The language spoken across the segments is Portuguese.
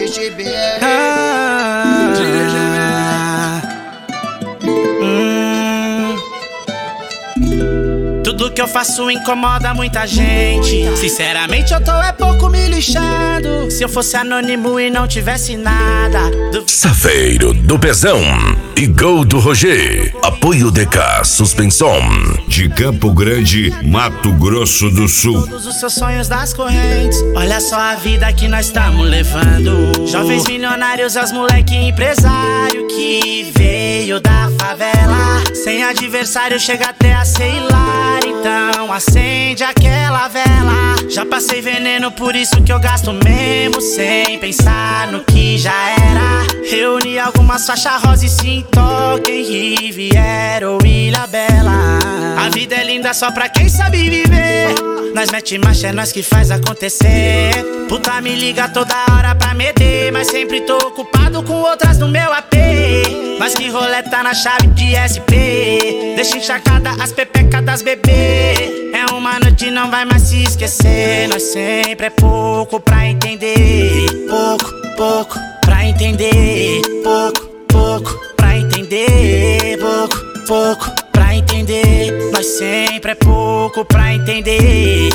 Tudo que eu faço incomoda muita gente. Sinceramente eu tô pouco me lixando. Se eu fosse anônimo e não tivesse nada. Safeiro do Pezão e Gol do Roger. Apoio DK Suspensão de Campo Grande, Mato Grosso do Sul. Todos os seus sonhos das correntes. Olha só a vida que nós estamos levando. Jovens milionários, os moleque empresário que veio da favela. Sem adversário chega até a ser hilário. Então acende aquela vela. Já passei veneno, por isso que eu gasto mesmo sem pensar no que já era. Reuni algumas faixas rosa e sim toquem Riviera ou Ilha Bela. A vida é linda só pra quem sabe viver. Nós mete marcha, é nós que faz acontecer. Puta me liga toda hora pra meter, mas sempre tô ocupado com outras no meu AP. Mas que rolê tá na chave de SP. Deixa encharcada as pepecas das bebê. É uma noite, não vai mais se esquecer. Nós sempre é pouco pra entender. Pouco pra entender. Pouco pra entender. Pouco pra entender. Nós sempre é pouco pra entender.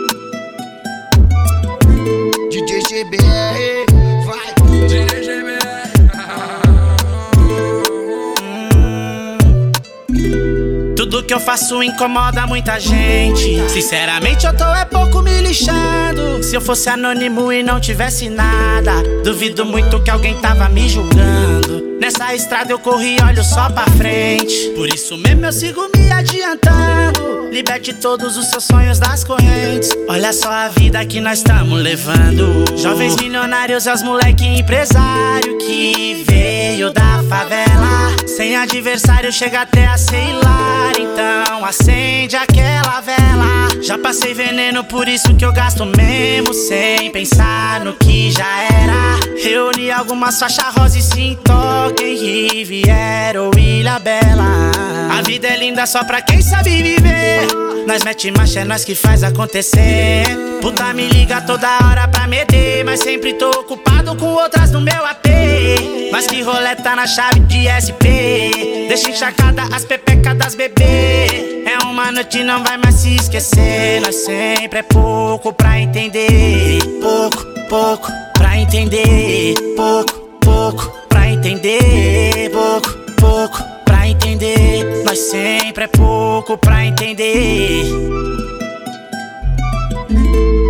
DJ GBR, vai, DJ GBR. Tudo que eu faço incomoda muita gente. Sinceramente eu tô pouco me lixando. Se eu fosse anônimo e não tivesse nada, duvido muito que alguém tava me julgando. Nessa estrada eu corri, olho só pra frente. Por isso mesmo eu sigo me adiantando. Liberte todos os seus sonhos das correntes. Olha só a vida que nós estamos levando. Jovens milionários, os moleque empresário que veio da favela. Sem adversário chega até a ser hilário. Então acende aquela vela. Já passei veneno, por isso que eu gasto mesmo sem pensar no que já era. Reuni algumas faixas rosa e sim toquem Riviera ou Ilha Bela. A vida é linda só pra quem sabe viver. Nós mete marcha, é nós que faz acontecer. Puta me liga toda hora pra meter, mas sempre tô ocupado com outras no meu AP. Mas que rolê tá na chave de SP. Deixa encharcada as pepecas das bebê. É uma noite, não vai mais se esquecer. Nós sempre é pouco pra entender. Pouco pra entender. Pouco pra entender. Pouco pra entender. Nós sempre é pouco pra entender.